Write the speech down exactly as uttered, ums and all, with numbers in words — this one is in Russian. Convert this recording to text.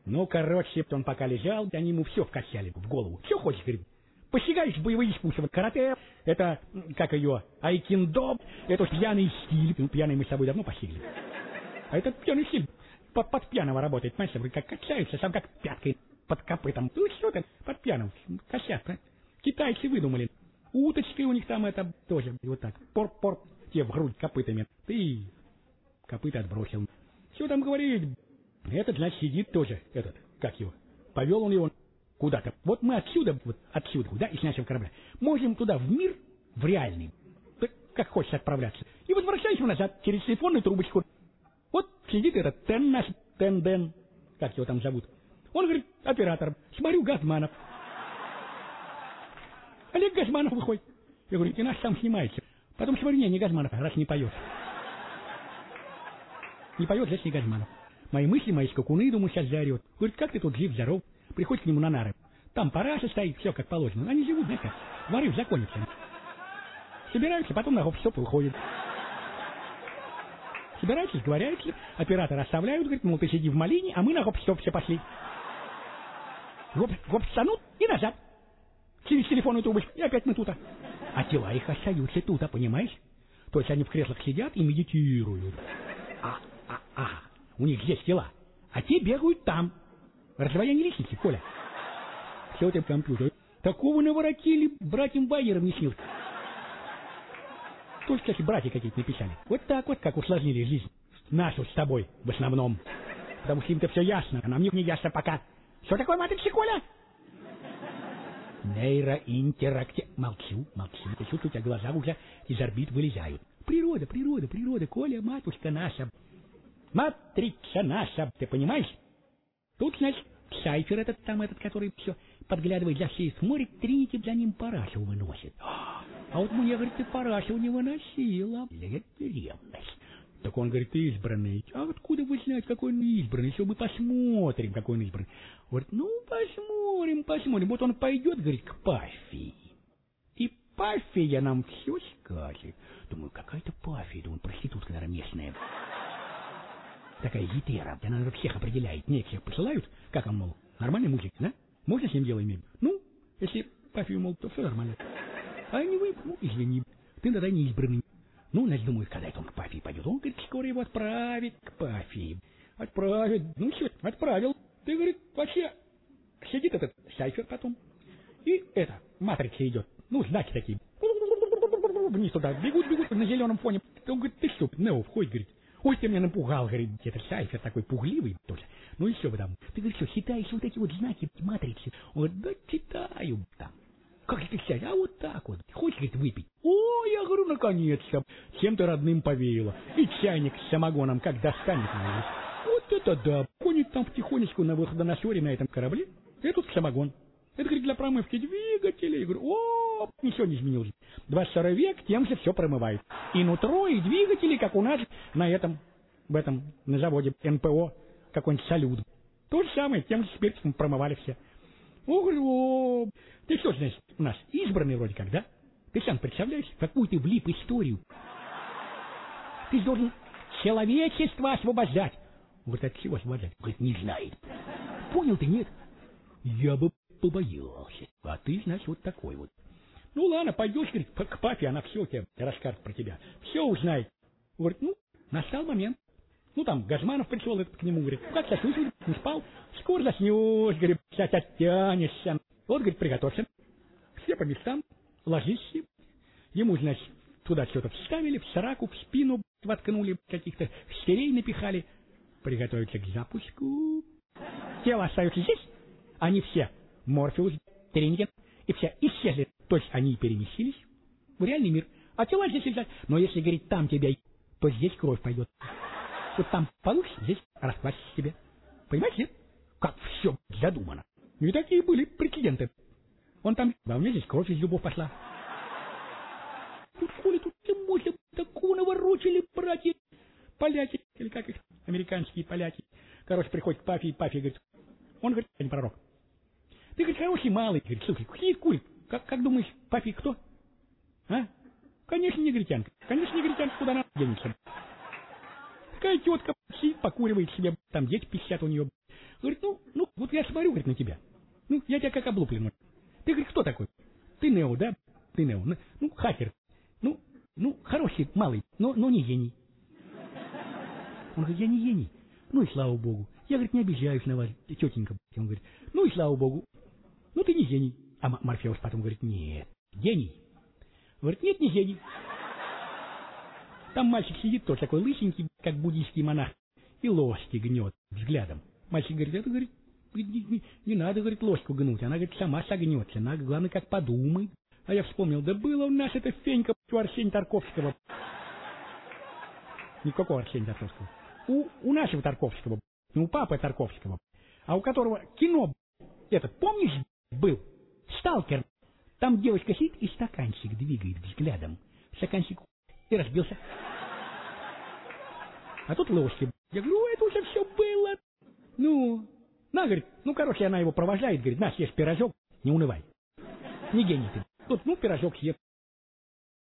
Ну, короче, он пока лежал, они ему все вкачали в голову. Все хочешь, говорит. Посягаешь в боевые искусства. Карате, это, как ее, айкиндо, это пьяный стиль. Ну, пьяный мы с тобой давно посягли. А это пьяный стиль. Под, под пьяного работает, понимаешь, как качаются, сам как пяткой под копытом. Ну, что там, под пьяным, косят, а? Китайцы выдумали. Уточкой у них там это тоже, вот так, пор-пор, те в грудь копытами. Ты копыта отбросил. Что там говорить? Этот, значит, сидит тоже, этот, как его, повел он его куда-то. Вот мы отсюда, вот отсюда, да, из нашего корабля, можем туда, в мир, в реальный, как хочешь отправляться, и возвращаемся назад через телефонную трубочку. Вот сидит этот Тен наш, Тен-Ден, как его там зовут. Он говорит, оператор, смотрю, Газманов. Олег Газманов выходит. Я говорю, и наш сам снимается. Потом смотрю, не, не Газманов, раз не поет. Не поет, значит, не Газманов. Мои мысли, мои скакуны, думаю, сейчас заорет. Говорит, как ты тут жив-здоров? Приходит к нему на нары. Там параша стоит, все как положено. Они живут, знаешь как, воры в законе все. Собираются, потом на гоп-стоп выходят. Собираются, сговоряются, оператора оставляют, говорит, мол, ты сиди в малине, а мы на гоп-стоп все пошли. Гоп, гоп-станут и назад. Через телефонную трубочку, и опять мы тут. А тела их остаются тут, а понимаешь? То есть они в креслах сидят и медитируют. А, а, а, у них здесь тела, а те бегают там. Раздвоение личности, Коля. Все ты в компьютере. Такого наворотили, братьям Вайерам не снился. Только, кстати, братья какие-то написали. Вот так вот, как усложнили жизнь. Нашу с тобой, в основном. Потому что им-то все ясно, а нам не ясно пока. Что такое матрица, Коля? Нейроинтерактив... Молчу, молчу. Ты чувствуешь, у тебя глаза уже из орбит вылезают. Природа, природа, природа, Коля, матушка наша. Матрица наша, ты понимаешь? Тут, значит, Сайфер этот там, этот, который все подглядывает за всей, смотрит, Тринити за ним парашу выносит. А вот мне, говорит, ты парашу не выносила. Ревность. Так он говорит, ты избранный. А откуда вы знаете, какой он избранный? Все, мы посмотрим, какой он избранный. Говорит, ну, посмотрим, посмотрим. Вот он пойдет, говорит, к Пафии. И Пафия нам все скажет. Думаю, какая-то Пафия, думаю, проститутка, наверное, местная. Такая етера. Она, наверное, всех определяет. Мне всех посылают. Как он, мол, нормальный мужик, да? Можно с ним дело иметь? Ну, если Пафию, мол, то все нормально. А не вы, ну, извини, ты тогда не избранный. Ну, значит, думаю, когда это он к Пафии пойдет? Он, говорит, скоро его отправит к Пафии. Отправит. Ну, все, отправил. Ты, говорит, вообще сидит этот Сайфер потом. И это, матрица идет. Ну, знаки такие. Вниз туда бегут, бегут на зеленом фоне. Он говорит, ты что, Нео, входит, говорит. Ой, ты меня напугал, говорит, это Сайфер такой пугливый тоже. Ну и все бы там. Ты, говорит, что, читаешь вот эти вот знаки матрицы? Он говорит, да читаю там. Как ты сядь? А вот так вот. Хочешь, говорит, выпить? О, я говорю, наконец-то. Чем-то родным повеяло. И чайник с самогоном как достанет. Вот это да. Ходит там потихонечку на выходоносоре на этом корабле. И тут самогон. Это, говорит, для промывки двигателей. Я говорю, о, ничего не изменилось. двадцать второй век, тем же все промывает. И нутро, и двигатели, как у нас на этом, в этом, на заводе эн пэ о, какой-нибудь салют. То же самое, тем же спиртом промывали все. О, говорю, о, ты что, значит, у нас избранный вроде как, да? Ты сам представляешь, какую ты влип историю. Ты должен человечество освобождать. Вот от чего освобождать? Говорит, не знает. Понял ты, нет? Я бы побоялся. А ты, значит, вот такой вот. Ну ладно, пойдешь, говорит, к папе, она все тебе расскажет про тебя. Все узнает. Говорит, ну, настал момент. Ну, там, Газманов пришел к нему, говорит, как соснуть, не спал? Скоро заснешь, говорит, сейчас оттянешься. Вот, говорит, приготовься. Все по местам, ложись. Ему, значит, туда что-то вставили, в сараку, в спину воткнули, каких-то стерей напихали. Приготовиться к запуску. Тело остается здесь, они все, Морфеус, Тринити, и все исчезли. То есть они переместились в реальный мир. А тела здесь лежат. Но если, говорит, там тебя, то здесь кровь пойдет. Вот там получишь, здесь расплачешься себе. Понимаете? Как все задумано. Ну и такие были прецеденты. Он там, а у меня здесь кровь из зубов пошла. Тут, Коля, тут можно такого наворочили, братья. Поляки, или как их, американские поляки. Короче, приходит к Пафе, и Пафе говорит, он говорит, я не пророк. Ты, говорит, хороший малый. Говорит, слушай, какие курит? Как, как думаешь, Пафе кто? А? Конечно, негритянка. Конечно, негритянка, куда она денется. такая тетка сидит, покуривает себе, там дети пищат у нее. Говорит, ну, ну, вот я смотрю, говорит, на тебя. Ну, я тебя как облупленный. Ты, говорит, кто такой? Ты Нео, да? Ты Нео. Ну, хакер. Ну, ну, хороший, малый, но, но не гений. Он говорит, я не гений. Ну и слава богу. Я, говорит, не обижаюсь на вас, тетенька. Он говорит, ну и слава богу. Ну ты не гений. А Морфеус потом говорит, нет, гений. Говорит, нет, не гений. Там мальчик сидит, тоже такой лысенький, как буддийский монах, и ложки гнет взглядом. Мальчик говорит, это, говорит, не, не, не надо, говорит, ложку гнуть. Она, говорит, сама согнется. Она, главное, как подумай. А я вспомнил, да было у нас это Фенька у Арсения Тарковского. Никакого Арсения Тарковского. У, у нашего Тарковского, не у папы Тарковского, а у которого кино, этот, помнишь, был? Сталкер. Там девочка сидит и стаканчик двигает взглядом. Стаканчик и разбился. А тут ложки. Я говорю, это уже все было. Ну, на, говорит, ну, короче, она его провожает, говорит, на, съешь пирожок, не унывай. Не гений ты. Тут, ну, пирожок съел.